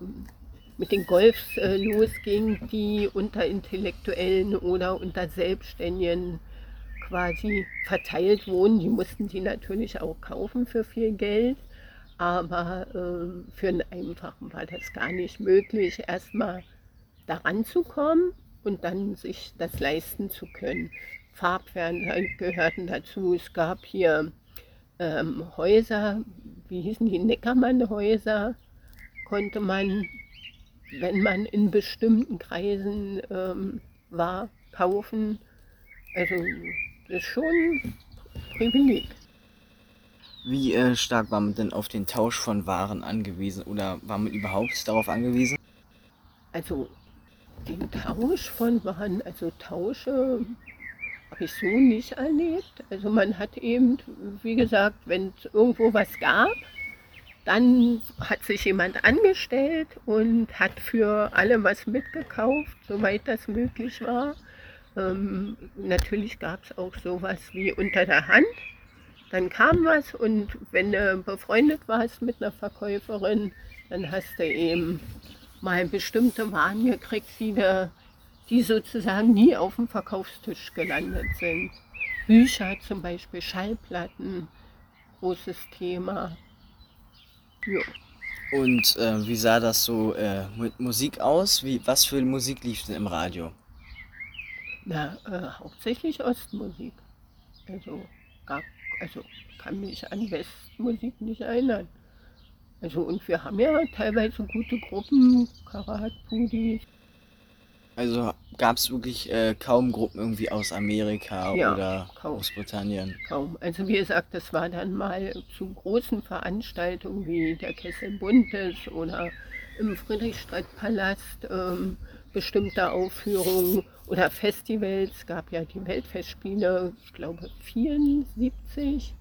losging, die unter Intellektuellen oder unter Selbstständigen quasi verteilt wurden. Die mussten die natürlich auch kaufen für viel Geld, aber für einen Einfachen war das gar nicht möglich, erstmal daran zu kommen und dann sich das leisten zu können. Farbfernseher gehörten dazu. Es gab hier Häuser, wie hießen die, Neckermann-Häuser, konnte man, wenn man in bestimmten Kreisen war, kaufen. Also das ist schon ein Privileg. Wie stark war man denn auf den Tausch von Waren angewiesen oder war man überhaupt darauf angewiesen? Also den Tausch von Waren, also Tausche habe ich so nicht erlebt. Also man hat eben, wie gesagt, wenn es irgendwo was gab, dann hat sich jemand angestellt und hat für alle was mitgekauft, soweit das möglich war. Natürlich gab es auch sowas wie unter der Hand. Dann kam was und wenn du befreundet warst mit einer Verkäuferin, dann hast du eben mal bestimmte Waren gekriegt, die sozusagen nie auf dem Verkaufstisch gelandet sind. Bücher zum Beispiel, Schallplatten, großes Thema. Ja. Und wie sah das so mit Musik aus? Was für Musik lief denn im Radio? Na, hauptsächlich Ostmusik. Also, also kann mich an Westmusik nicht erinnern. Also und wir haben ja teilweise gute Gruppen, Karat, Pudi. Also gab es wirklich kaum Gruppen irgendwie aus Amerika Ja, oder kaum. Großbritannien? Kaum. Also wie gesagt, das war dann mal zu großen Veranstaltungen wie der Kessel Buntes oder im Friedrichstadtpalast bestimmte Aufführungen oder Festivals. Es gab ja die Weltfestspiele, ich glaube 74,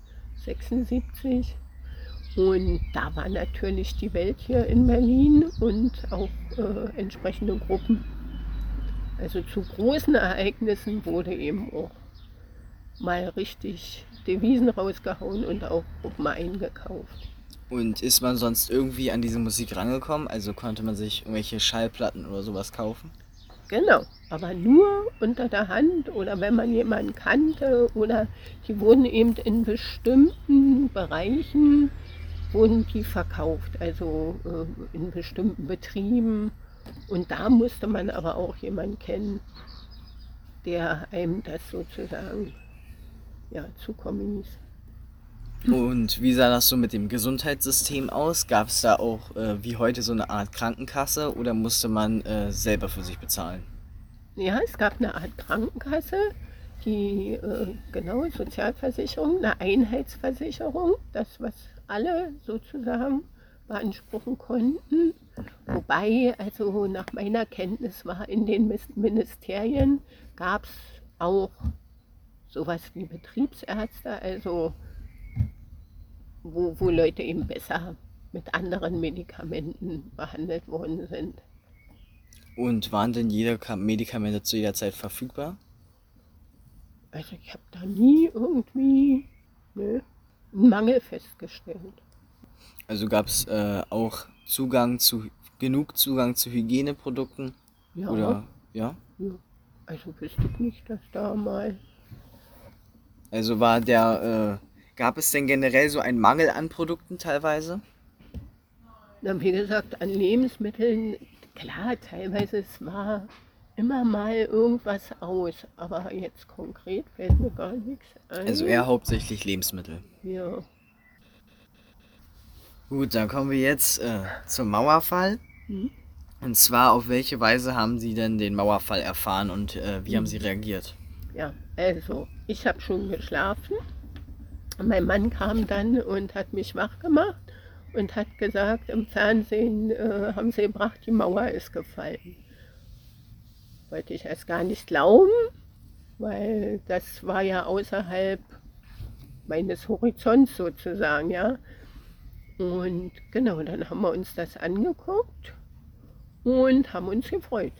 76. Und da war natürlich die Welt hier in Berlin und auch entsprechende Gruppen. Also zu großen Ereignissen wurde eben auch mal richtig Devisen rausgehauen und auch Gruppen eingekauft. Und ist man sonst irgendwie an diese Musik rangekommen? Also konnte man sich irgendwelche Schallplatten oder sowas kaufen? Genau, aber nur unter der Hand oder wenn man jemanden kannte oder die wurden eben in bestimmten Bereichen wurden die verkauft, also in bestimmten Betrieben. Und da musste man aber auch jemanden kennen, der einem das sozusagen zukommen ließ. Und wie sah das so mit dem Gesundheitssystem aus? Gab es da auch wie heute so eine Art Krankenkasse oder musste man selber für sich bezahlen? Ja, es gab eine Art Krankenkasse, die Sozialversicherung, eine Einheitsversicherung, das was alle sozusagen beanspruchen konnten. Wobei, also nach meiner Kenntnis war in den Ministerien gab es auch sowas wie Betriebsärzte, also wo Leute eben besser mit anderen Medikamenten behandelt worden sind. Und waren denn jede Medikamente zu jeder Zeit verfügbar? Also ich habe da nie irgendwie einen Mangel festgestellt. Also gab es auch genug Zugang zu Hygieneprodukten? Ja, Oder ja? ja. Also wüsste ich nicht, dass da mal. Also gab es denn generell so einen Mangel an Produkten teilweise? Na, wie gesagt, an Lebensmitteln klar, teilweise es war immer mal irgendwas aus, aber jetzt konkret fällt mir gar nichts Also ein. eher hauptsächlich Lebensmittel. Ja. Gut, dann kommen wir jetzt zum Mauerfall. Hm? Und zwar, auf welche Weise haben Sie denn den Mauerfall erfahren und wie haben Sie Hm. reagiert? Ja, also ich habe schon geschlafen. Mein Mann kam dann und hat mich wach gemacht und hat gesagt, im Fernsehen haben sie gebracht, die Mauer ist gefallen. Wollte ich erst gar nicht glauben, weil das war ja außerhalb meines Horizonts sozusagen, ja. Und genau, dann haben wir uns das angeguckt und haben uns gefreut.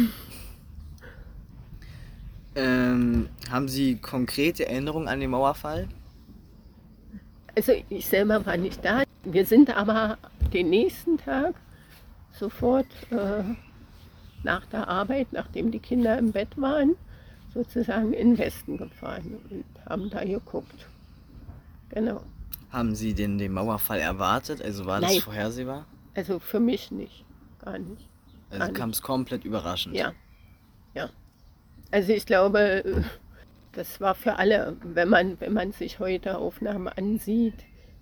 Haben Sie konkrete Erinnerungen an den Mauerfall? Also ich selber war nicht da. Wir sind aber den nächsten Tag sofort nach der Arbeit, nachdem die Kinder im Bett waren, sozusagen in den Westen gefahren und haben da geguckt. Genau. Haben Sie denn den Mauerfall erwartet? Also war das Nein, vorhersehbar? also für mich nicht. Gar nicht. Also Gar kam nicht. es komplett überraschend. Ja, ja. Also ich glaube, das war für alle, wenn man sich heute Aufnahmen ansieht,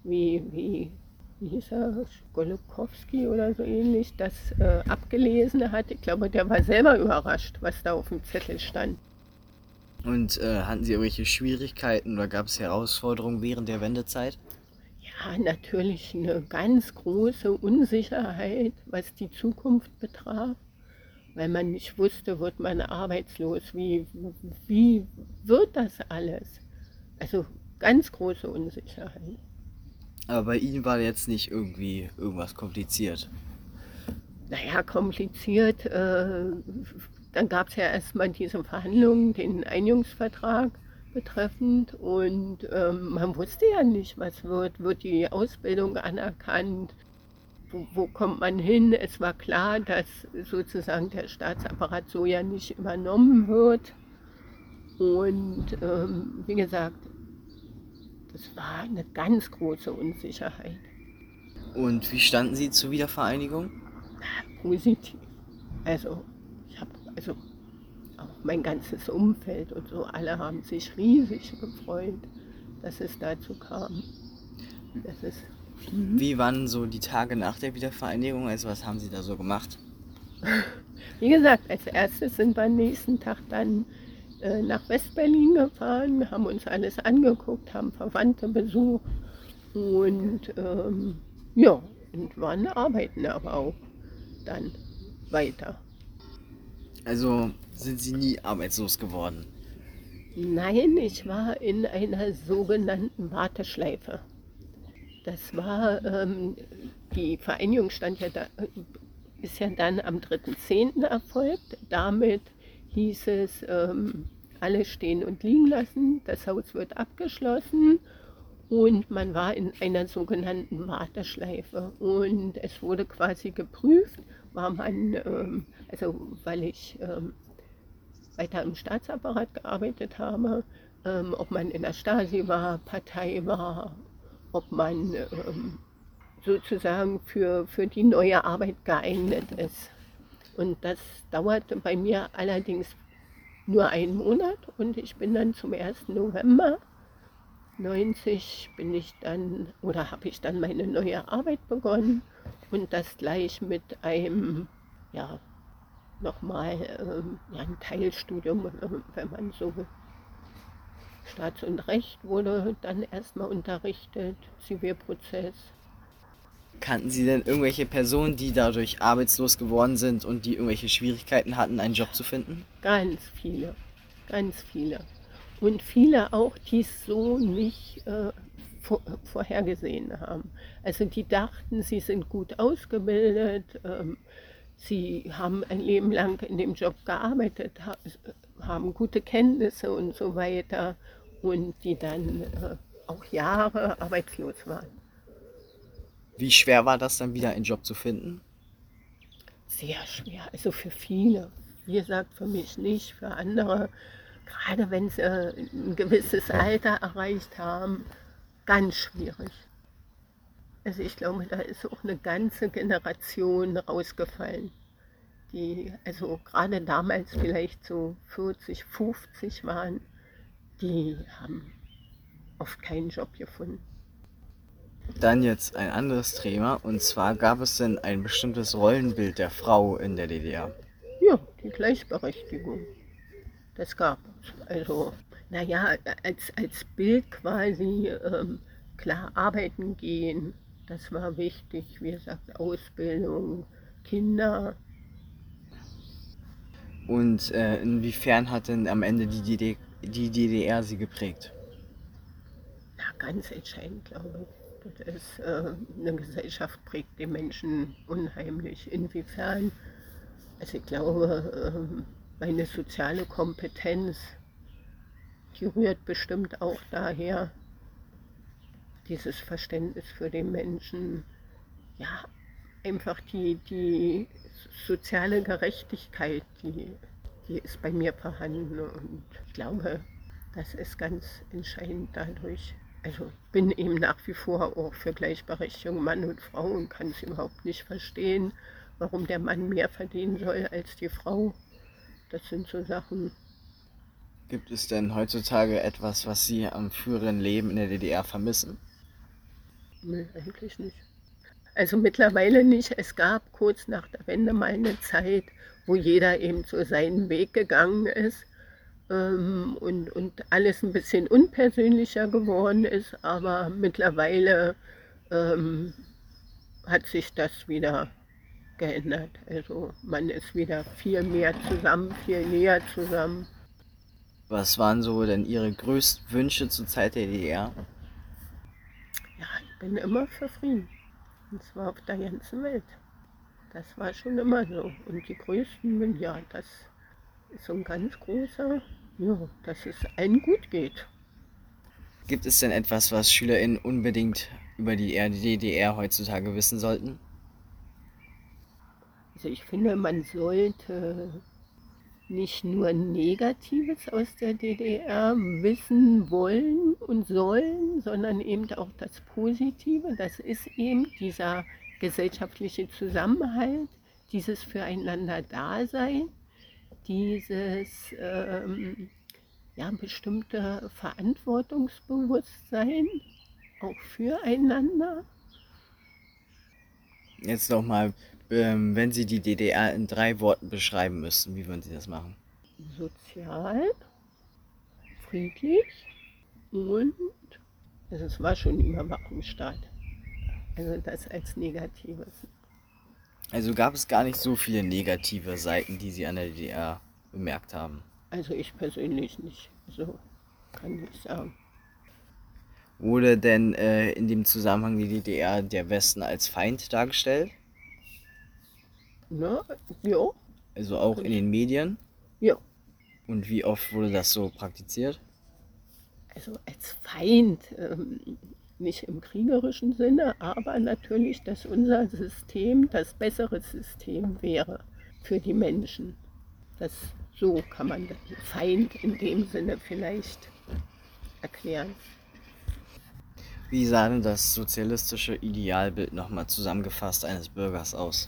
wie hieß er, Golubkowski oder so ähnlich, das abgelesen hat. Ich glaube, der war selber überrascht, was da auf dem Zettel stand. Und hatten Sie irgendwelche Schwierigkeiten oder gab es Herausforderungen während der Wendezeit? Ja, natürlich eine ganz große Unsicherheit, was die Zukunft betraf, weil man nicht wusste, wird man arbeitslos, wie wird das alles? Also ganz große Unsicherheit. Aber bei Ihnen war jetzt nicht irgendwie irgendwas kompliziert. Naja, kompliziert. Dann gab es ja erstmal diese Verhandlungen, den Einigungsvertrag betreffend. Und man wusste ja nicht, was wird. Wird die Ausbildung anerkannt? Wo kommt man hin? Es war klar, dass sozusagen der Staatsapparat so ja nicht übernommen wird. Und wie gesagt, das war eine ganz große Unsicherheit. Und wie standen Sie zur Wiedervereinigung? Positiv. Also, ich habe also auch mein ganzes Umfeld und so, alle haben sich riesig gefreut, dass es dazu kam. Das ist, Wie waren so die Tage nach der Wiedervereinigung? Also was haben Sie da so gemacht? wie gesagt, als erstes sind wir am nächsten Tag dann nach Westberlin gefahren, haben uns alles angeguckt, haben Verwandte besucht und ja, und waren arbeiten aber auch dann weiter. Also sind Sie nie arbeitslos geworden? Nein, ich war in einer sogenannten Warteschleife. Das war, die Vereinigung ist ja dann am 3.10. erfolgt. Damit hieß es, alle stehen und liegen lassen, das Haus wird abgeschlossen und man war in einer sogenannten Warteschleife. Und es wurde quasi geprüft, war man, also weil ich weiter im Staatsapparat gearbeitet habe, ob man in der Stasi war, Partei war, ob man sozusagen für die neue Arbeit geeignet ist. Und das dauerte bei mir allerdings nur einen Monat und ich bin dann zum 1. November 90 bin ich dann oder habe ich dann meine neue Arbeit begonnen und das gleich mit einem, ja, nochmal ja, ein Teilstudium, wenn man so will. Staats- und Recht wurde dann erstmal unterrichtet, Zivilprozess. Kannten Sie denn irgendwelche Personen, die dadurch arbeitslos geworden sind und die irgendwelche Schwierigkeiten hatten, einen Job zu finden? Ganz viele, ganz viele. Und viele auch, die es so nicht vorhergesehen haben. Also die dachten, sie sind gut ausgebildet, sie haben ein Leben lang in dem Job gearbeitet, haben gute Kenntnisse und so weiter und die dann auch Jahre arbeitslos waren. Wie schwer war das dann wieder, einen Job zu finden? Sehr schwer, also für viele. Wie gesagt, für mich nicht, für andere, gerade wenn sie ein gewisses Alter erreicht haben, ganz schwierig. Also ich glaube, da ist auch eine ganze Generation rausgefallen. die also gerade damals vielleicht so 40, 50 waren, die haben oft keinen Job gefunden. Dann jetzt ein anderes Thema, und zwar gab es denn ein bestimmtes Rollenbild der Frau in der DDR? Ja, die Gleichberechtigung, das gab es. Also, naja, als Bild quasi klar arbeiten gehen, das war wichtig. Wie gesagt, Ausbildung, Kinder. Und inwiefern hat denn am Ende die DDR sie geprägt? Ja, ganz entscheidend, glaube ich. Das ist, eine Gesellschaft prägt die Menschen unheimlich. Inwiefern? Also ich glaube, meine soziale Kompetenz, die rührt bestimmt auch daher, dieses Verständnis für den Menschen, ja, einfach die soziale Gerechtigkeit, die ist bei mir vorhanden und ich glaube, das ist ganz entscheidend dadurch. Also ich bin eben nach wie vor auch für Gleichberechtigung Mann und Frau und kann es überhaupt nicht verstehen, warum der Mann mehr verdienen soll als die Frau. Das sind so Sachen, Gibt es denn heutzutage etwas, was Sie am früheren Leben in der DDR vermissen? nee, eigentlich nicht. Also mittlerweile nicht. Es gab kurz nach der Wende mal eine Zeit, wo jeder eben so seinen Weg gegangen ist und alles ein bisschen unpersönlicher geworden ist. Aber mittlerweile ähm, hat sich das wieder geändert. Also man ist wieder viel mehr zusammen, viel näher zusammen. Was waren so denn Ihre größten Wünsche zur Zeit der DDR? Ja, ich bin immer für Frieden. Und zwar auf der ganzen Welt. Das war schon immer so. Und die größten, ja, das ist so ein ganz großer, ja, dass es allen gut geht. Gibt es denn etwas, was SchülerInnen unbedingt über die DDR heutzutage wissen sollten? Also ich finde, man sollte nicht nur Negatives aus der DDR wissen wollen und sollen, sondern eben auch das Positive. Das ist eben dieser gesellschaftliche Zusammenhalt, dieses Füreinander-Dasein, dieses ja, bestimmte Verantwortungsbewusstsein auch füreinander. Jetzt nochmal, wenn Sie die DDR in 3 Worten beschreiben müssten, wie würden Sie das machen? Sozial, friedlich und also es war schon ein Überwachungsstaat. Also das als Negatives. Also gab es gar nicht so viele negative Seiten, die Sie an der DDR bemerkt haben. Also ich persönlich nicht. So kann ich sagen. Wurde denn in dem Zusammenhang die DDR der Westen als Feind dargestellt? Ne? Ja, Also auch in den Medien? ja. Und wie oft wurde das so praktiziert? Also als Feind, nicht im kriegerischen Sinne, aber natürlich, dass unser System das bessere System wäre für die Menschen. Das, so kann man den Feind in dem Sinne vielleicht erklären. Wie sah denn das sozialistische Idealbild nochmal zusammengefasst eines Bürgers aus?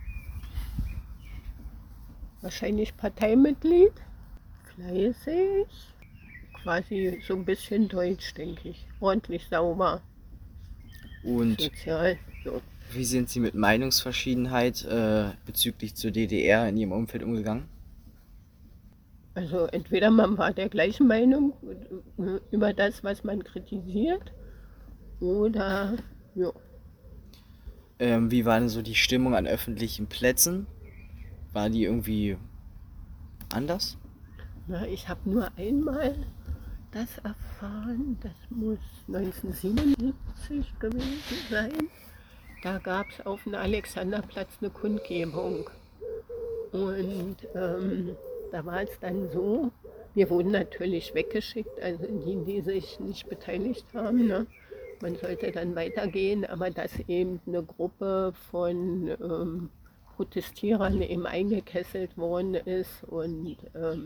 Wahrscheinlich Parteimitglied, fleißig, quasi so ein bisschen deutsch, denke ich. Ordentlich sauber, Und sozial. So. wie sind Sie mit Meinungsverschiedenheit bezüglich zur DDR in Ihrem Umfeld umgegangen? Also entweder man war der gleichen Meinung über das, was man kritisiert, oder ja. Wie war denn so die Stimmung an öffentlichen Plätzen? War die irgendwie anders? Na, ich habe nur einmal das erfahren, das muss 1977 gewesen sein. Da gab es auf dem Alexanderplatz eine Kundgebung. Und da war es dann so, wir wurden natürlich weggeschickt, also die sich nicht beteiligt haben. Ne? Man sollte dann weitergehen, aber dass eben eine Gruppe von Protestierern eben eingekesselt worden ist und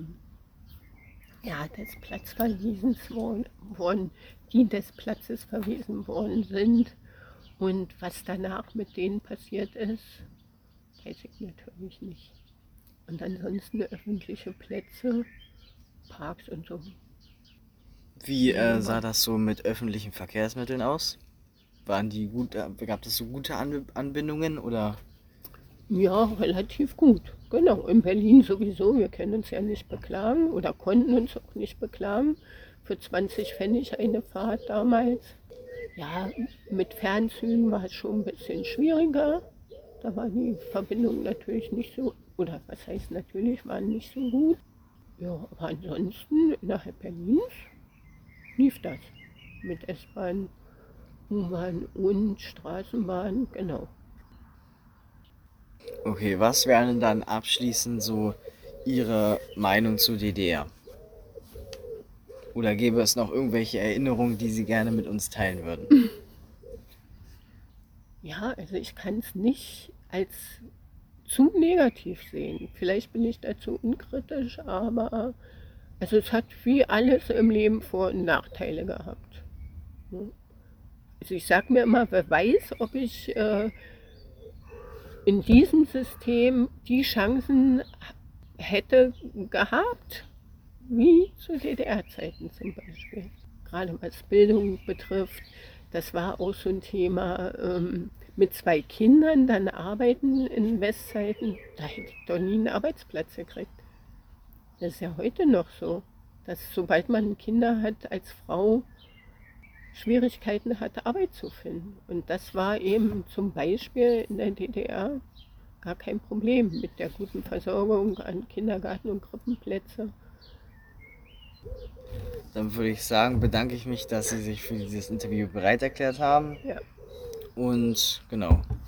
ja, des Platz verwiesen worden, die des Platzes verwiesen worden sind. Und was danach mit denen passiert ist, weiß ich natürlich nicht. Und ansonsten öffentliche Plätze, Parks und so. Wie Nehmen sah wir. das so mit öffentlichen Verkehrsmitteln aus? Waren die gut, gab es so gute Anbindungen oder? Ja, relativ gut. Genau, in Berlin sowieso. Wir können uns ja nicht beklagen oder konnten uns auch nicht beklagen. Für 20 Pfennig eine Fahrt damals. Ja, mit Fernzügen war es schon ein bisschen schwieriger. Da war die Verbindung natürlich nicht so, oder was heißt natürlich, waren nicht so gut. Ja, aber ansonsten innerhalb Berlins lief das. Mit S-Bahn, U-Bahn und Straßenbahn, genau. Okay, was wäre denn dann abschließend so Ihre Meinung zur DDR? Oder gäbe es noch irgendwelche Erinnerungen, die Sie gerne mit uns teilen würden? Ja, also ich kann es nicht als zu negativ sehen. Vielleicht bin ich dazu unkritisch, aber also es hat wie alles im Leben Vor- und Nachteile gehabt. Ne? Also ich sage mir immer, wer weiß, ob ich in diesem System die Chancen hätte gehabt, wie zu DDR-Zeiten zum Beispiel. Gerade was Bildung betrifft, das war auch so ein Thema. Mit 2 Kindern dann arbeiten in Westzeiten, da hätte ich doch nie einen Arbeitsplatz gekriegt. Das ist ja heute noch so, dass sobald man Kinder hat als Frau Schwierigkeiten hat, Arbeit zu finden. Und das war eben zum Beispiel in der DDR gar kein Problem mit der guten Versorgung an Kindergarten- und Krippenplätze. Dann würde ich sagen, bedanke ich mich, dass Sie sich für dieses Interview bereit erklärt haben. Ja. Und genau,